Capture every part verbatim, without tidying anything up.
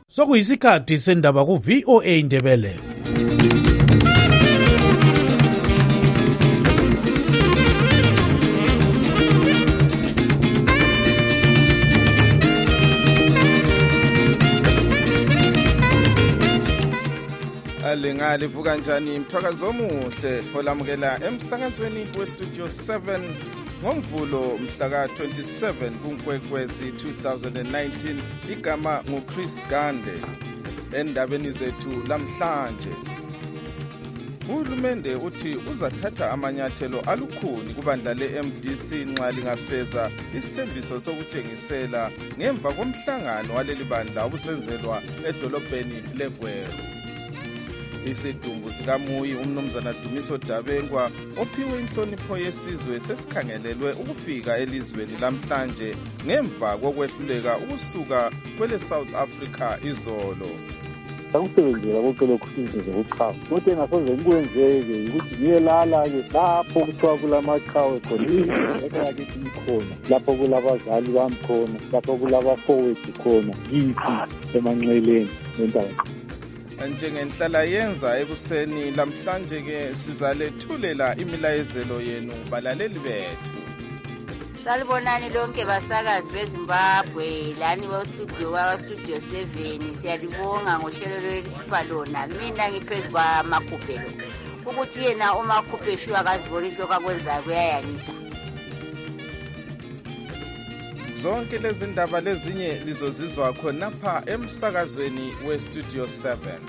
Sokuyisikhathi sendaba ku V O A Indebele. Alingali vuka njani mthakazo omuhle olamukela emsakazweni westudio seven ngomvulo mhla ka twenty-seven kuNkwekwezi two thousand nineteen. Igama nguChris Gande. Endabeni zethu lamhlanje, uhulumende uthi uzathatha amanyathelo alukhuni kubandla le-M D C nxa lingafeza isithembiso sokutshengisela ngemva komhlangano waleli bandla obusenzelwa edolobheni leGweru. Isidumbu sikaMuyi umnumzana Dumiso Dabengwa ophiwe inhlonipho yesizwe sesikhangelelwe ukufika elizweni lamhlanje ngemva kokwehluleka ukusuka kwele South Africa izolo. Akusebenzela konke lokhu izinto zokuchaza kodwa engasoze kukwenzeke ukuthi ngiyelala-ke lapho kuthiwa kulamaqhawe khona ekake ikhona lapho kulabazali bami khona lapho kulabafowethu khona kithi emanxeleni nendawo. Njengenhlala yenza ekuseni lamhlanje ke sizalethulela imilayezelo yenu balaleli bethu. Salibonani lonke basakazi beZimbabwe lani ba studio wa studio seven, siyalibonga ngohlelo lwesiphalona. Mina ngiphezu kwaMakhuphe ukuthi yena uMakhuphe shu akazibona into kakwenza kuyayanisa. Zonke lezi ndaba lezinye lizozizwa khonapha emsakazweni westudio seven.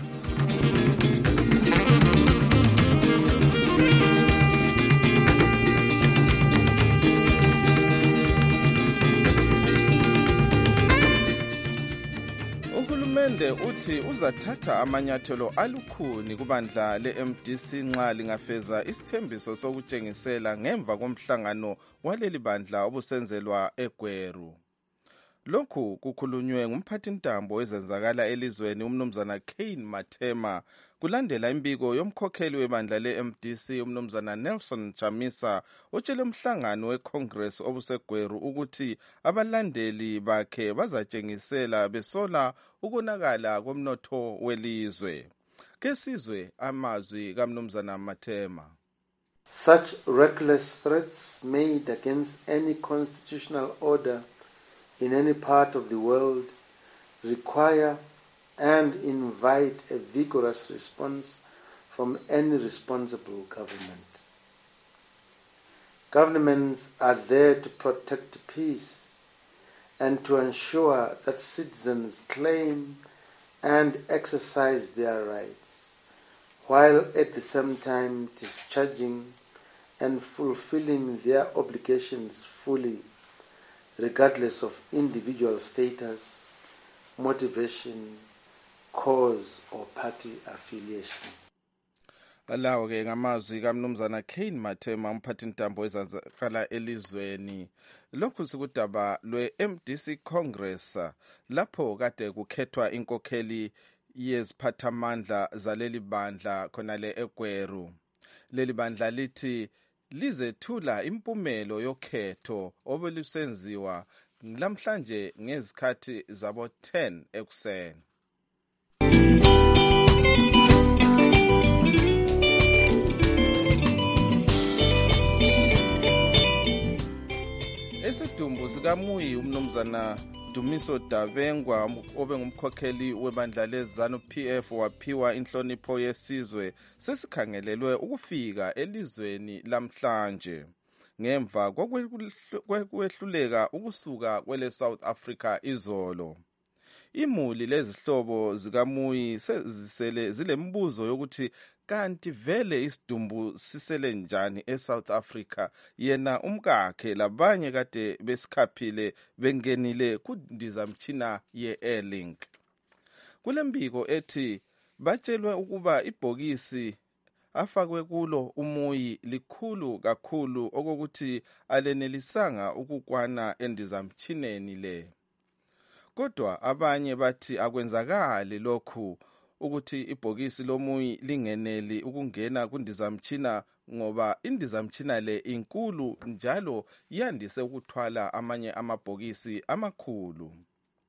Uhulumende uthi uzathatha amanyathelo alukhuni kubandla le-M D C nxa lingafeza isithembiso sokutshengisela ngemva komhlangano waleli bandla obusenzelwa eGweru. Lokhu kukhulunywe ngumphathintambo wezenzakala elizweni umnumzana Kane Mathema kulandela imbiko yomkhokheli webandla le-M D C umnumzana Nelson Chamisa otshele umhlangano weCongress obuseGweru ukuthi abalandeli bakhe bazatshengisela besola ukonakala komnotho welizwe. Kesizwe amazwi kamnumzana Mathema. Such reckless threats made against any constitutional order in any part of the world require and invite a vigorous response from any responsible government. Governments are there to protect peace and to ensure that citizens claim and exercise their rights, while at the same time discharging and fulfilling their obligations fully, regardless of individual status, motivation, cause or party affiliation. Alawo ke ngamazwi kamnumzana Kane Mathema umphathintambo wezenzakala elizweni. Lokhu sikudaba lwe-M D C Congress lapho kade kukhethwa inkokheli yeziphathamandla zaleli bandla khona le eGweru. Leli bandla lithi lizethula impumelo yokhetho obelusenziwa lamhlanje ngezikhathi zabo ten ekuseni. Esidumbu sikaMuyi umnumzana Dumiso Dabengwa obengumkhokheli webandla leZanu P F waphiwa inhlonipho yesizwe sesikhangelelwe ukufika elizweni lamhlanje ngemva kokwehluleka ukusuka kwele South Africa izolo. Imuli lezihlobo zikaMuyi sezisele zilembuzo yokuthi kanti vele isidumbu sisele njani eSouth Africa yena umkakhe labanye kade besikhaphile bengenile kundizamtshina ye-Airlink. Kulembiko ethi batshelwe ukuba ibhokisi afakwe kulo uMuyi likhulu kakhulu okokuthi alenelisanga ukukwana endizamtshineni le. Kodwa abanye bathi akwenzakali lokhu ukuthi ibhokisi loMuyi lingeneli ukungena kundizamtshina ngoba indizamtshina le inkulu njalo yandise ukuthwala amanye amabhokisi amakhulu.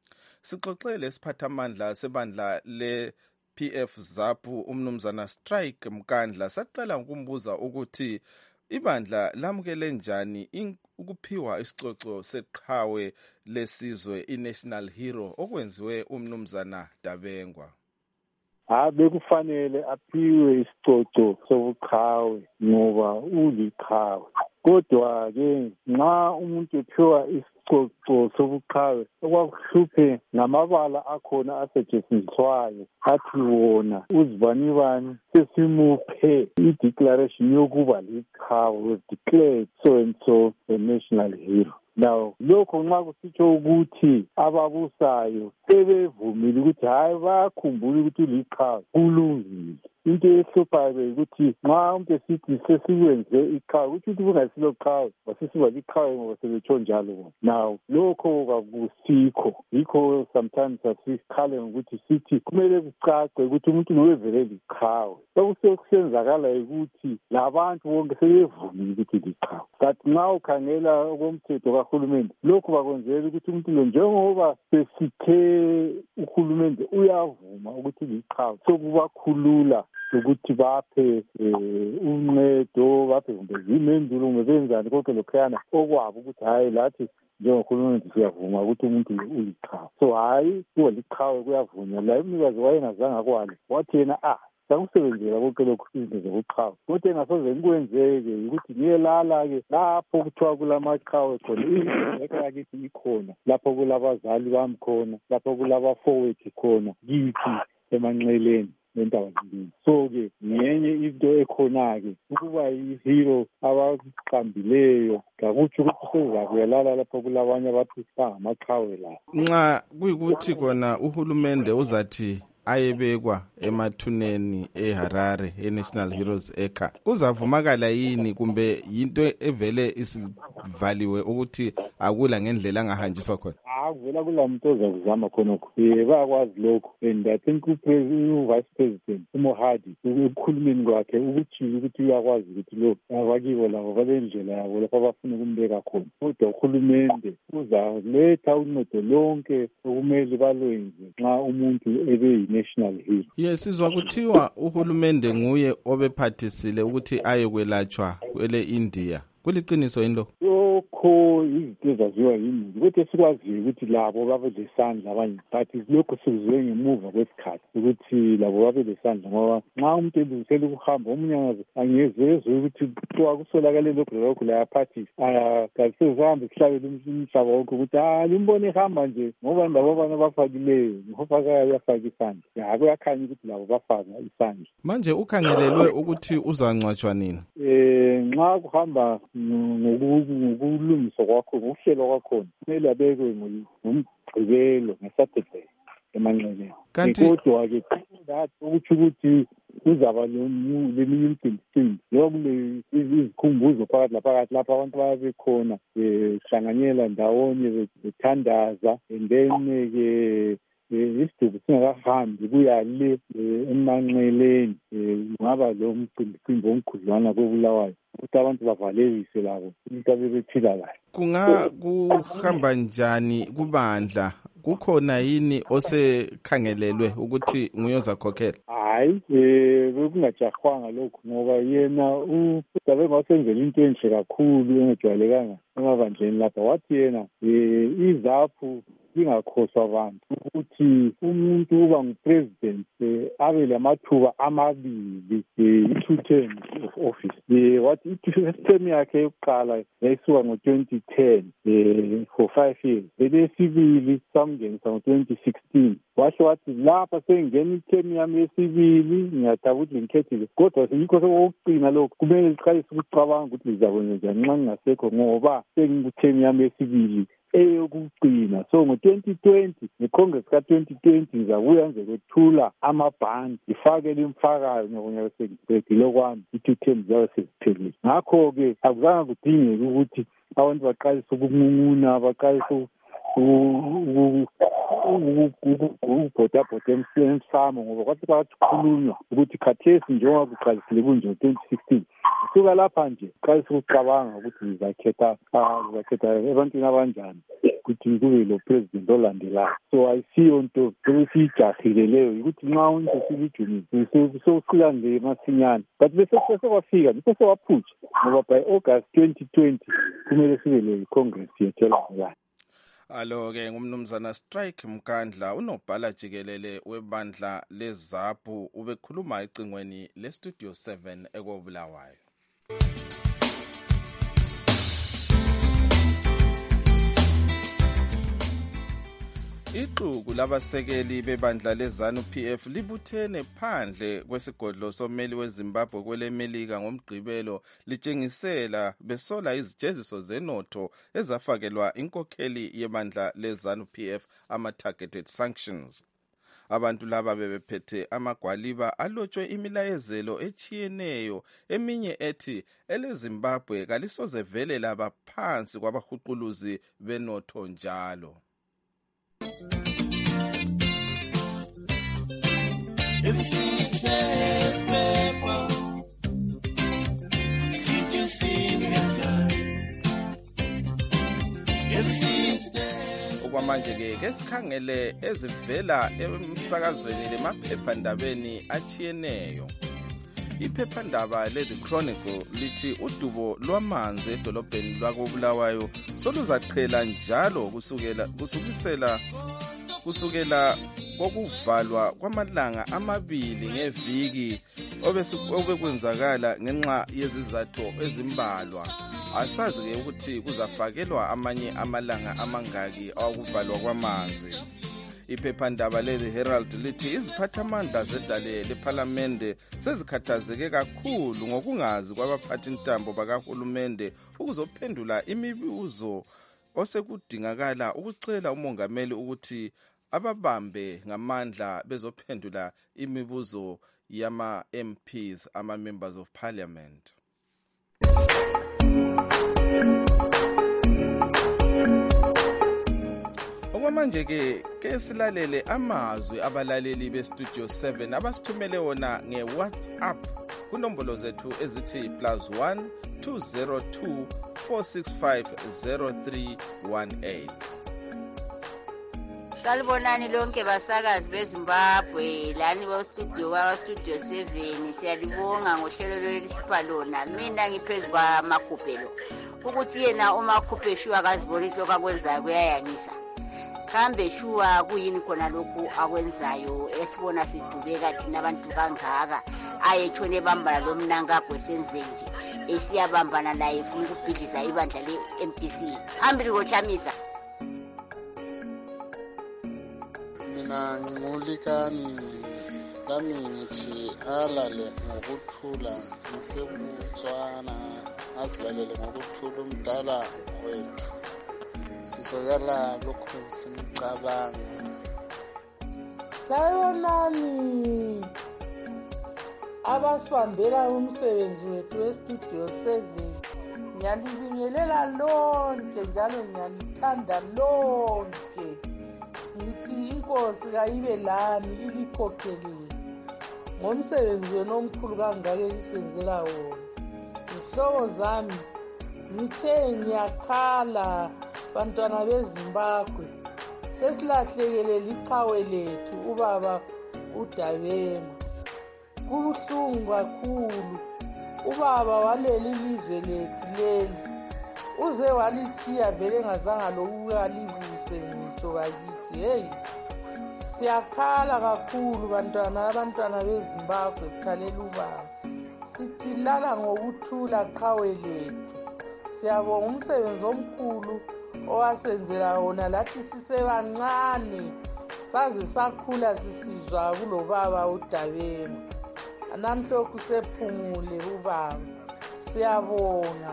sixoxele siphathamandla sebandla le P F ZAPU umnumzana Strike Mkandla saqala ukumbuza ukuthi ibandla lamukele njani ukuphiwa isicoco seqhawe lesizwe iNational Hero okwenziwe umnumzana Dabengwa. Ha bekufanele aphiwe isicoco sobuqhawe ngoba uliqhawe. Kodwa ke nxa umuntu ephiwa isicoco sobuqhawe okwakuhluphe namabala akhona asetshenziswayo athi wona uzibanibani sesimuphe i-declaration yokuba liqhawe was declared so and so a national hero. Now lokho nxa kusitsho ukuthi ababusayo sebevumile ukuthi hayi bakhumbula ukuthi liqhawe kulungile. Into ehluphayo ukuthi nxa umuntu esithi sesikwenze iqhawe ukuthi kungasilo qhawe wasisiba liqhawe ngoba sebetsho njalo. Now lokho kakusikho yikho sometimes asikhale ngokuthi sithi kumele kucace ukuthi umuntu nowevele liqhawe. Sokusenzakala ukuthi labantu bonke sebevumile ukuthi liqhawe. Kanti nxa ukhangela okomthetho kahulumende lokhu bakwenzela ukuthi umuntu lo njengoba sesithe uhulumende uyavuma ukuthi liqhawe sokubakhulula ukuthi baphe uncedo baphe kumbe zimendulo kumbe benzani konke lokhuyana okwabo ukuthi hayi lathi njengohulumende siyavuma ukuthi umuntu uliqhawe. So hayi kuwa liqhawe kuyavunywa. La umnikazi wayengazange akwale wathi yena ah sakusebenzela konke lokhu izinto zokuqhawe kodwa engasoze nikwenzeke ukuthi ngiyelala-ke lapho kuthiwa kulamaqhawe khona ingxeke yakithi ikhona lapho kulabazali bami khona lapho kulabafowethu khona kithi emanxeleni nendaba zimbili. So-ke ngenye into ekhona-ke ukuba yi-hero abaqambileyo ngakutsho ukuthi sezakuyelala lapho kulabanye abathi bangamaqhawe la. Nxa kuyikuthi kona uhulumende uzathi ayebekwa emathuneni eHarare eNational Heroes Acre kuzavumakala yini kumbe yinto evele isivaliwe ukuthi akula ngendlela angahanjiswa khona? Akuvela kula muntu ozakuzama khonokho bayakwazi lokho. And I think u-Vice President uMohadi ekukhulumeni kwakhe ukutshilo ukuthi uyakwazi ukuthi lo abakibo labo balendlela yabo lapho abafuna ukumbeka khona. Kodwa uhulumende uzaletha uncedo lonke okumele balwenze nxa umuntu ebe yi-national hero. Yes, sizwa kuthiwa uhulumende nguye obephathisile ukuthi ayekwelatshwa kwele India. Kuliqiniso yini lo? Lokho izinto ezaziwa yini ukuthi sikwaziyo ukuthi labo babe lesandla abanye but lokho sikuzwe ngemuva kwesikhathi ukuthi labo babe lesandla ngoba nxa umuntu elungisela ukuhamba omunye angevezwe ukuthi kuthiwa kusolakale lokho lokho layaphathisa kasihambe sihlabele umhlaba wonke ukuthi ah limbone ehamba nje ngoba labo abantu abafakileyo ngofaka yafaka isandla ya kuyakhanya ukuthi labo bafaka isandla. Manje ukhangelelwe ukuthi uzangcwatshwa nini? Eh nxa kuhamba ngokulungiswa kwakho ngokuhlelwa kwakhona kumele abekwe ngomgqibelo ngesaturday emanxeleni. Kodwa-ke ukuthi ukuthi kuzaba leminye imicimbi njengoba kule izikhumbuzo phakathi laphakathi lapho abantu bayabe bekhona behlanganyela ndawonye bethandaza and then-ke isiduku singakahambi kuya le emanxeleni kungaba lo mcimbi omkhudlwana kobulawayo ukuthi abantu bavalelise labo into abebephila kahle. Kungakuhamba njani kubandla? Kukhona yini osekhangelelwe ukuthi nguye ozakhokhela? Hayi eh kungajahwanga lokho ngoba yena uDabengwa wasenzela into enhle kakhulu engejwayelekanga emabandleni lapha. Wathi yena iZAPU ingakhoswa abantu ukuthi umuntu uba ngupresident abe lamathuba amabili i-two terms of office. Wathi i-term yakhe yokuqala yayisuka ngo-twenty ten for five years elesibili samngenisa ngo-twenty sixteen. Washo wathi lapha sengena i-term yami yesibili ngiyadaba ukuthi ngikhethile kodwa yikho sekokugcina lokho kumele liqalise ukucabanga ukuthi lizakwenza njani nxa ngingasekho ngoba sengiku-term yami yesibili eyokugcina. So ngo-twenty twenty ngecongress ka-twenty twenty ngizabuya ngizokwethula amabhandi ngifakele imfakayo ngonyaka sengiphelile kwami i-two terms zayo seziphelile. Ngakho-ke akuzange kudingeke ukuthi abantu baqalise ukungunguna baqalise ukubhodabhoda emsamo ngoba kwathi bakhulunywa ukuthi khathesi njengoba kuqalisile kunje ngo-twenty sixteen kusuka lapha nje qalise ukucabanga ukuthi ngizakhetha ngizakhetha ebantwini abanjani ukuthi kube lo president olandelayo. So ayisiyo nto sokuyijahile leyo ukuthi nxa into silijumile sokuqhula nje masinyane, but bese sekwafika bese sewaphutsha ngoba by August twenty twenty kumele sibe le Congress yethu elandelayo. Alo-ke ngumnumzana Strike Mkandla, unobhala jikelele webandla leZAPU, ubekhuluma ecingweni leStudio seven ekobulawayo. Iqhugu labasekeli bebandla leZANU P F libuthene phandle kwesigodlo sommeli weZimbabwe kwelemelika ngomgqibelo litshengisela besola izijeziso zenotho ezafakelwa inkokheli yebandla leZANU P F ama-targeted sanctions. Abantu laba bebephethe amagwaliba alotshwe imilayezelo echiyeneyo, eminye ethi eleZimbabwe kalisoze vele laba phansi kwabahuquluzi benotho njalo. If you see today's paper, did you see the headlines? If you see today's okwamanje ke kesikhangele ezivela emsakazweni lemaphephandabeni achiyeneyo. Iphephandaba le-The Chronicle lithi udubo lwamanzi edolobheni lwakobulawayo soluzaqhela njalo kusukela kusukisela kusukela kokuvalwa kwamalanga amabili ngeviki obekwenzakala ngenxa yezizathu ezimbalwa. Asazi-ke ukuthi kuzafakelwa amanye amalanga amangaki awokuvalwa kwamanzi. Iphephandaba le-The Herald lithi iziphathamandla zedale lephalamende sezikhathazeke kakhulu ngokungazi kwabaphathi ntambo bakahulumende ukuzophendula imibuzo osekudingakala ukucela umongameli ukuthi ababambe ngamandla bezophendula imibuzo yama-M Ps, ama-Members of Parliament. Okwamanje ke ke silalele amazwi abalaleli beStudio seven abasithumele wona ngeWhatsApp kunombolo zethu ezithi plus one two zero two four six five zero three one eight. Salibonani lonke basakazi beZimbabwe lani bestudio wa Studio seven, siyalibonga ngohlelo lwelisiphalona. Mina ngiphezwa makhuphelo ukuthi yena umakhuphe shuwa akaziboni into akwenzayo kuyayangisa. Kambe shuwa kuyini khona lokhu akwenzayo esibona sidubeka thina abantu kangaka ayetshone bambala lomnanga kwesenzenje esiyabambana naye funa ukubhidliza ibandla le-M D C phambili kochamisa. Mina ngingulikani lami ngithi alale ngokuthula ngisekutswana azilalele ngokuthula umdala wethu sizoyala lokhu simcabanga. Sayonani abasibambela umsebenzi wethu weStudio seven, ngiyalibingelela lonke njalo ngiyalithanda lonke. Ngithi inkosi kayibe lani ilikhokhelile ngomsebenzi wenu omkhulu kangaka isenzela wona. Izihlobo zami ngithe ngiyakhala bantwana beZimbabwe, sesilahlekele liqhawe lethu ubaba uDabema. Kubuhlungu kakhulu, ubaba waleli ilizwe lethu leli uze walithiya vele ngazanga lokukalibuse ngitsho bakithi. Hey, siyakhala kakhulu bantwana abantwana beZimbabwe, sikhalela ubaba sithi lala ngokuthula qhawe lethu. Siyabonga umsebenzi omkhulu owasenzela wona lathi sisebancane saze sakhula sisizwa kulo baba uDabema. Namhlokhu sephumule ubaba, siyabonga.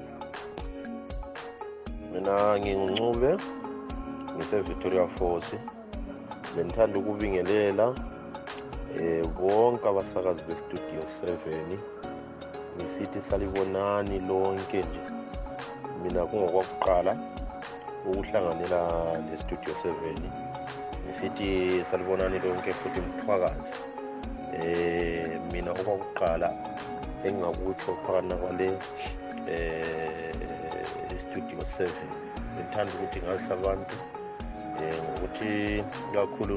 Mina nginguncube ngise Victoria Falls, benithanda ukubingelela eh bonke abasakazi beStudio seven ngisithi salibonani lonke nje. Mina kungokwakuqala ukuhlanganela leStudio seven, ngisithi salibonani lonke futhi mthwakazi. Eh mina okwakuqala engingakutsho phakathi kwale eh Studio seven ngithanda ukuthi ngazise abantu eh ngokuthi kakhulu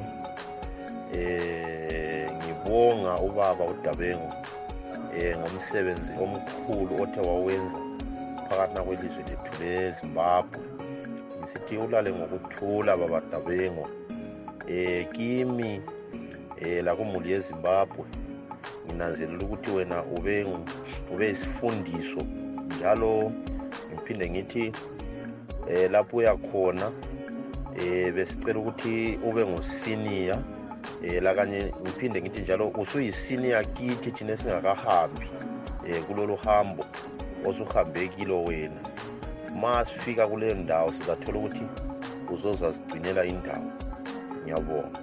eh ngibonga ubaba uDabengo eh ngomsebenzi omkhulu othe wawenza phakathi kwelizwe lethu leZimbabwe. Ngisithi ulale ngokuthula baba Dabengo eh kimi eh la kumuli yeZimbabwe. Nginanzelela ukuthi wena ube ube isifundiso njalo ngiphinde ngithi eh lapho uyakhona eh besicela ukuthi ube ngusenior eh la kanye ngiphinde ngithi njalo usuyisenior kithi thina singakahambi eh kulolu hambo osuhambe kilo wena. Masifika kule ndawo sizathola ukuthi uzoza sigcinela indawo. Ngiyabonga.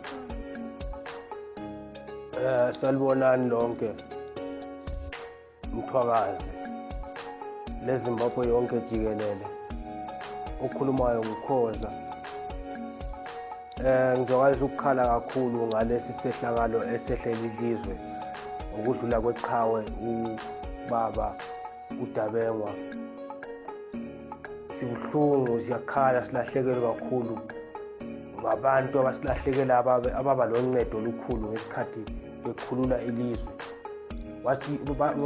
Eh salibonani lonke Mthwakazi leZimbabwe yonke jikelele okhulumayo ngikhoza. Eh ngizokwazi ukukhala kakhulu ngalesi sehlakalo esehlela ilizwe ukudlula kweqhawe ubaba uDabengwa. Sibuhlungu siyakhala silahlekelwe kakhulu ngabantu abasilahlekela ababa loncedo olukhulu ngesikhathi bekhulula ilizwe. Wathi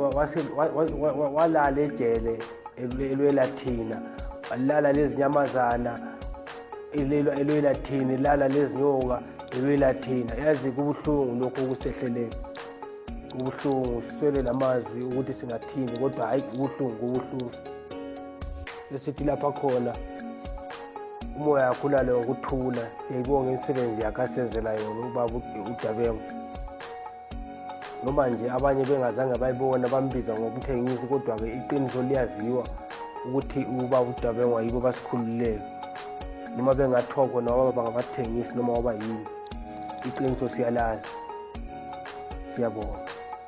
walala ejele elwela thina, walala lezinyamazana elwela thina, lala lezinyoka elwela thina. Yazi kubuhlungu lokho kusehlele, kubuhlungu siswele namazwi ukuthi singathini, kodwa hayi kubuhlungu kubuhlungu. Sesithi lapha khona umoya yakhulale ngokuthula. Siyayibonga imisebenzi yakasenzela yona ubaba uDabengo. Noma nje abanye bengazange bayibona bambiza ngokuthengisa, kodwa ke iqiniso liyaziwa ukuthi ubaba uDabengo yibo basikhululeyo. Noma bengathoko noma bangabathengisi noma waba yini, iqiniso siyalazi. Siyabonga.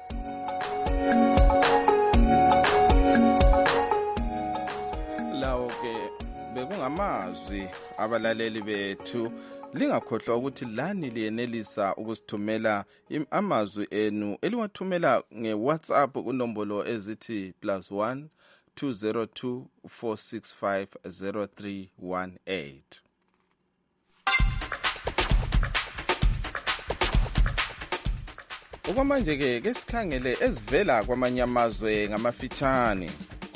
Lawo ke bekungamazwi abalaleli bethu. Lingakhohlwa ukuthi lani liyenelisa ukusithumela amazwi enu eliwathumela ngeWhatsApp kunombolo ezithi plus one two zero two four six five zero three one eight. Okwamanje ke ke sikhangele ezivela kwamanye amazwe ngamafitshane.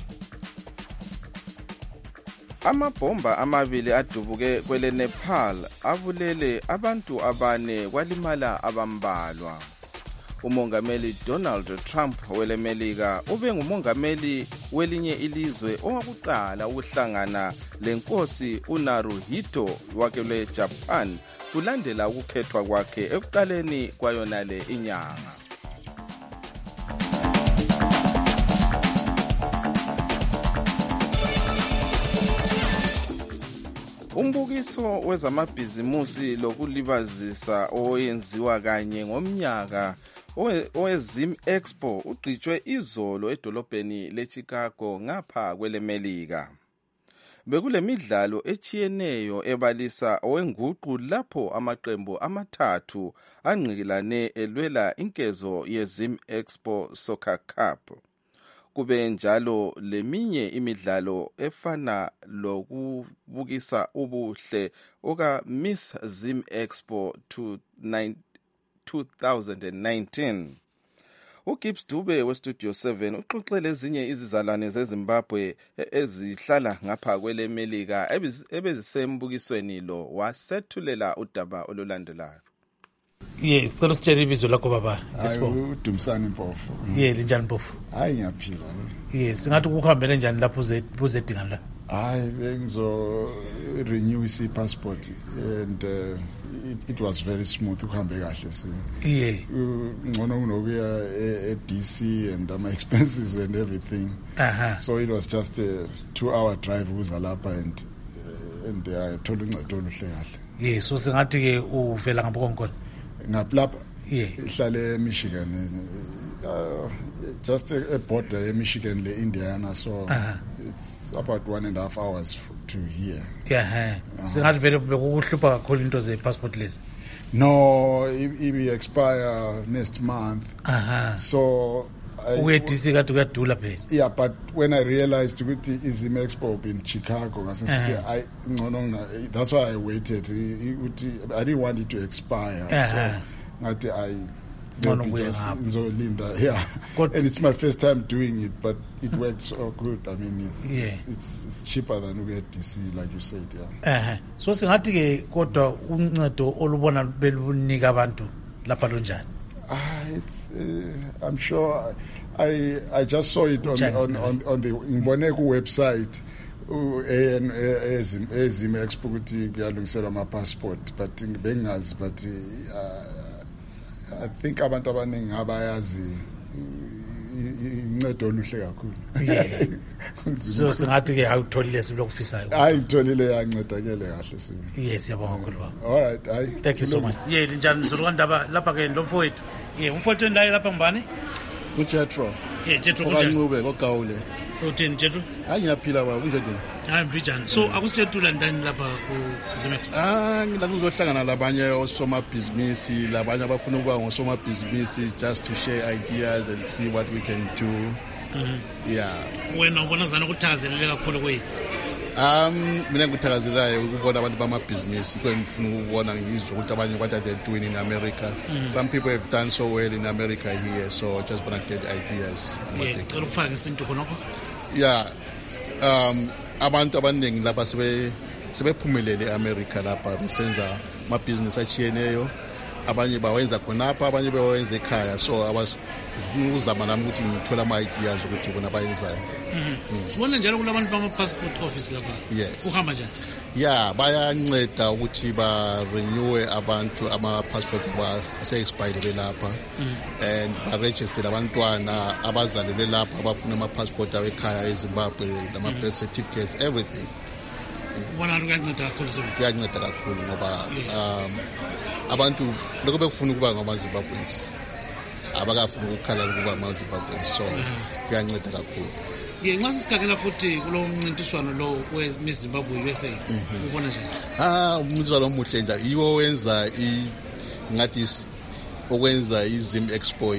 Amabhomba amabili adubuke kwele Nepal abulele abantu abane kwalimala abambalwa. Umongameli Donald Trump wele Melika ube ngumongameli welinye ilizwe owakuqala ukuhlangana lenkosi uNaruhito wakele Japan kulandela ukukhethwa kwakhe ekuqaleni kwayona le inyanga. Umbukiso wezamabhizimusi lokulibazisa oyenziwa kanye ngomnyaka owezim expo ugqitshwe izolo edolobheni leChicago ngapha kwele Melika. Bekule midlalo echiyeneyo ebalisa owenguqu lapho amaqembu amathathu angqikilane elwela inkezo yezim expo Soccer Cup. Kube njalo leminye imidlalo efana lokubukisa ubuhle oka Miss Zim Expo two thousand nineteen. uGibbs Dube weStudio seven uxoxele ezinye izizalwane zeZimbabwe ezihlala ngapha kwele Melika ebezisembukisweni lo wasethulela udaba olulandelayo. Yes, sicela sitshele ibizo lakho baba. Hayi uDumsani Mpofu. Yeah, linjani Mpofu? Hayi ngiyaphila. Yes, singathi ukuhambele njani lapho uze dinga la? Hayi bengizo renew isi passport and uh, it, it was very smooth ukuhambe kahle so. Yeah. Ngcono kunokuya e-D C and my expenses and everything. Uh-huh. So it was just a two hour drive ukuza lapha and uh, and I told uncedo oluhle kahle. Yes, so singathi ke uvela ngabokonkona. Ngaplapha. Yeah. Ihlale eMichigan. Uh, just a, a border in Michigan, le Indiana, so uh-huh. It's about one and a half hours to here. Yeah, uh-huh. Singathi vele bekuhlupha kakhulu into ze passport lezi. No, it, it will expire next month. Uh-huh. So uye-D C kade kuyadula phela. Yeah, but when I realized ukuthi izim expo in Chicago ngase sithi I ngcono that's why I waited. I didn't want it to expire. So ngathi I Linda, yeah. And it's my first time doing it, but it worked so good. I mean, it's yeah. it's, it's, it's cheaper than we at D C, like you said, yeah. Uh-huh. So singathi ke kodwa uncedo olubona belunika abantu lapha lonjani? Ah, it's uh, I'm sure I I just saw it on on, on on the ngibone ku website and ezim ezim expo ukuthi kuyalungiselwa ama passport, but bengazi, but uh, I think abantu abaningi abayazi incedo oluhle kakhulu. So singathi ke awutholile silokufisayo. Hayi ngitholile yancedakele kahle sibe. Yes, yabonga kakhulu baba. All right, hayi. Thank you so much. Yeah, linjani zolwandaba lapha ke lomfowethu. Yeah, umfowethu ndayi lapha mbani? uJethro. Yeah, Jethro kunjani? Okancube koGawule. Uthini Jethro? Hayi ngiyaphila baba, kunjani? Hayi mbijani. So akusithethula ndani lapha ku Zimex? Ah, ngila kuzohlangana labanye osomabhizinisi, labanye abafuna ukuba ngosomabhizinisi just to share ideas and see what we can do. Mm-hmm. Yeah. Wena ubona zana ukuthazelele kakhulu kwethu. Um, mina ngikuthakazelayo ukubona abantu bamabhizinisi kwengifuna ukubona ngizwe ukuthi abanye what are they doing in America. Mm. Some people have done so well in America here, so I just want to get ideas. Yeah, ngicela ukufaka isinto khonapho. Yeah. Um, abantu abaningi lapha sebe sebephumelele eAmerica lapha besenza amabhizinisi achiyeneyo. Abanye bawenza khonapha, abanye bawenza ekhaya, so abafuna uzama nami ukuthi ngithola ama ideas ukuthi bona bayenzayo. Mhm. Sibona njalo kulabantu bama passport office lapha. Yes. Uhamba njani? Yeah, bayanceda ukuthi ba renew abantu ama passports aba ase expired belapha. And ba register abantwana abazalelwe lapha abafuna ama passport awe ekhaya eZimbabwe, ama birth certificates, everything. Ubona ukuyanceda kakhulu sebe. Kuyanceda kakhulu ngoba um abantu lokho bekufuna ukuba ngamaZimbabweans. Abakafuna ukukhala ukuba ngamaZimbabweans, so kuyanceda kakhulu. Yeah, nxa sisikakela futhi kulo mncintiswano lo weZimbabwe U S A ubona njani? Ah, umncintiswano omuhle nje yiwo wenza i ngathi okwenza iZim Expo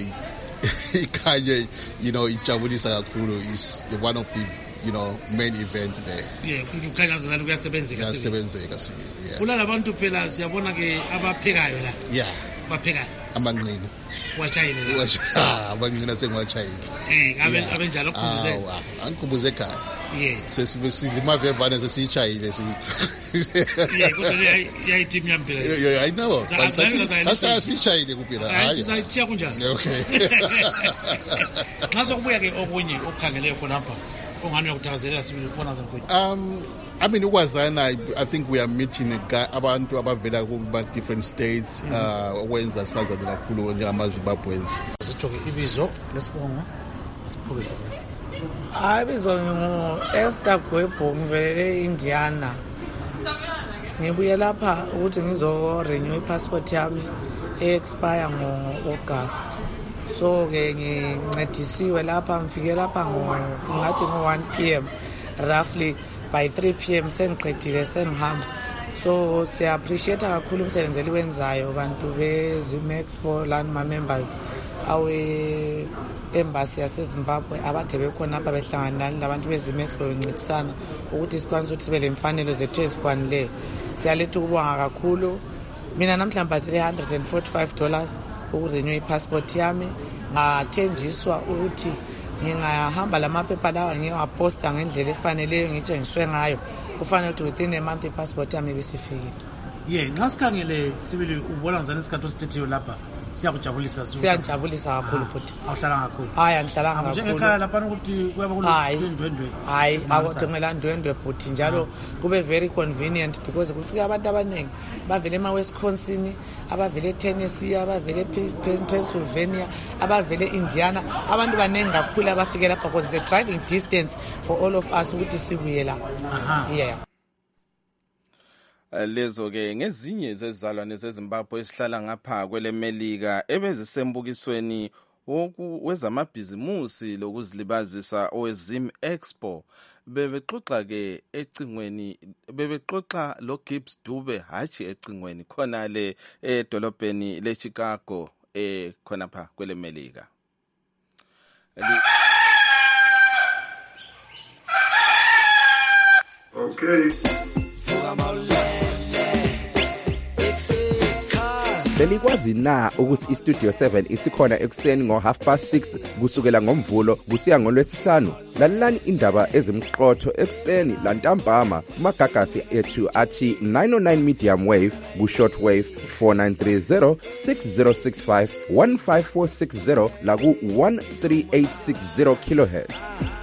ikhanye, you know, ijabulisa kakhulu, is the one of the, you know, main event there. Yeah, kukhanya zana kuyasebenzeka sibili. Kuyasebenzeka sibili, yeah. Kula labantu phela siyabona ke abaphekayo la. Yeah. Baphekayo. Amanqini. Wachayile la. Wacha, abanqina sengwachayile. Eh, abe abenjalo kukhumbuze. Ah, angikhumbuze ekhaya. Yeah. Sesibe limavevane sesichayile si. Yeah, kodwa yayi team yami phela. Yeah, I know. Asa sichayile kuphela. Hayi, sizayichiya kunjani? Okay. Ngaso kubuya ke okunye okukhangeleyo khona lapha. Ongani ukuthakazelela sibili kubona zankwethu. Um I mean ukwazana, I think we are meeting abantu abavela kuba different states uh okwenza saza kakhulu njengamaZimbabweans. Sithoke ibizo lesibongo. Abizo ngu Esther Gwebo ngivele eIndiana. Ngibuye lapha ukuthi ngizo renew passport yami expire ngo August. So ke ngincedisiwe lapha, ngifike lapha ngo ngathi ngo one p m roughly. By three p m sengiqedile sengihamba. So siya appreciate kakhulu umsebenzi eliwenzayo bantu beZim Expo lani ma members awe embassy yaseZimbabwe abade bekhona apha behlangana labantu beZim Expo bencedisana ukuthi sikwanise ukuthi sibe lemfanelo zethu ezikwanileyo. Siyaletha ukubonga kakhulu. Mina namhlanje three hundred forty-five dollars ukurenew passport yami, ngathenjiswa ukuthi ngingahamba lamaphepha lawa ngiyaposta ngendlela efaneleyo ngitshengiswe ngayo. Kufanele ukuthi within a month passport yami besifikile. Yeah, nxa sikhangele sibili ubona ngizana isikhathi osithethiyo lapha siyakujabulisa sibili. Siyajabulisa kakhulu futhi. Awuhlala kakhulu. Hayi angihlala kakhulu. Njengekhaya lapha ukuthi kuyaba kulendwendwe. Hayi, awudingela ndwendwe futhi njalo kube very convenient because kufika abantu abaningi bavele ema Wisconsin, abavele Tennessee, abavele Pennsylvania, abavele Indiana, abantu banengi kakhulu abafike lapha because the driving distance for all of us ukuthi sibuye la. Yeah. Lezo ke ngezinye zezizalwane zeZimbabwe esihlala ngapha kwelemelika ebezisembukisweni wezamabhizimusi lokuzilibazisa oweZim Expo bebexoxa ke ecingweni bebexoxa lo Gibbs Dube hachi ecingweni khona le edolobheni leChicago eh khona pha kwelemelika. Okay. Belikwazi na ukuthi iStudio seven isikhona ekuseni ngo half past six kusukela ngomvulo kusiya ngolwesihlanu. Lalelani indaba ezimqotho ekuseni lantambama kumagagasi ethu athi nine oh nine medium wave ku short wave four nine three zero six zero six five one five four six zero la ku one three eight six zero kilohertz.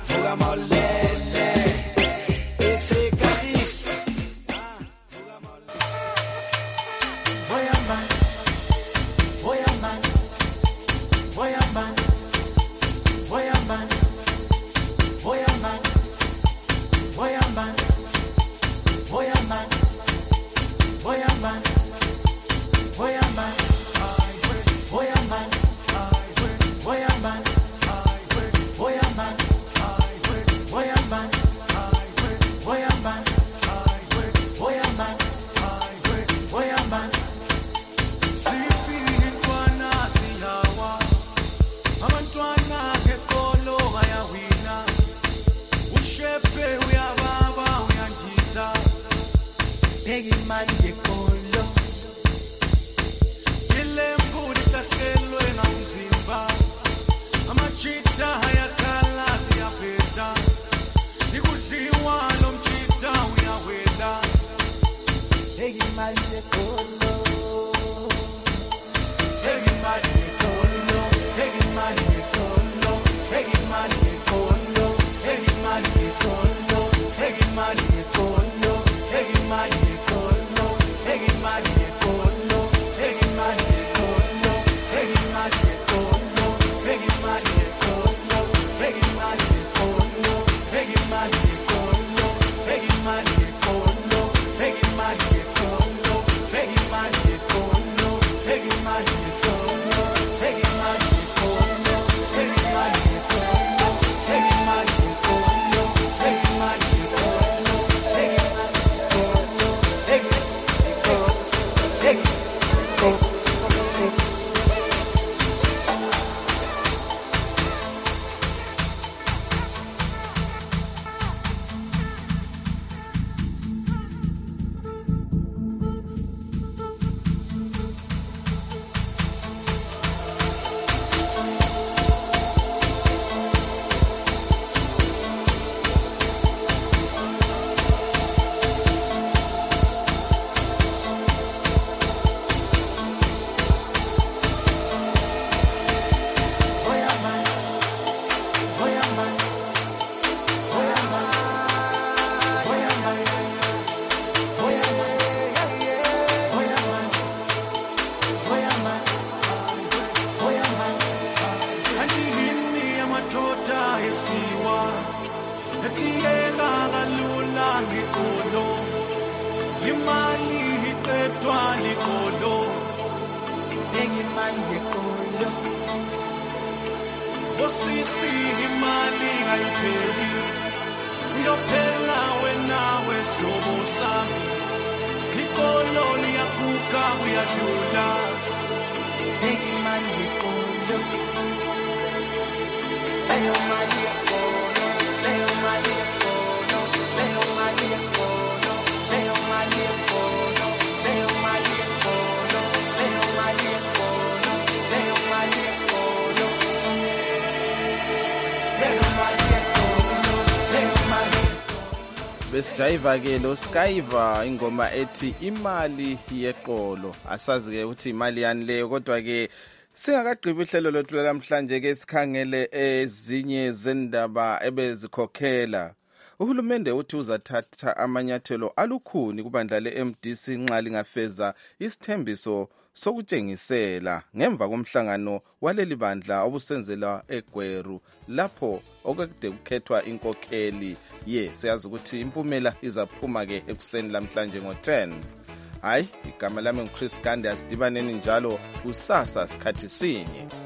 Besijayiva ke lo Skyva ingoma ethi imali yeqolo. Asazi ke ukuthi imali yani leyo, kodwa ke singakagqibi ihlelo lothu namhlanje ke sikhangele ezinye zendaba ebezikhokhela. Uhulumende uthi uzathatha amanyathelo alukhuni kubandla le-M D C nxa lingafeza isithembiso sokutshengisela ngemva komhlangano waleli bandla obusenzela eGweru lapho okade kukhethwa inkokheli ye siyazi ukuthi impumela izaphuma ke ekuseni lamhlanje ngo ten. Hayi, igama lami nguChris Gandhi, asidibaneni njalo kusasa sikhathi sinye.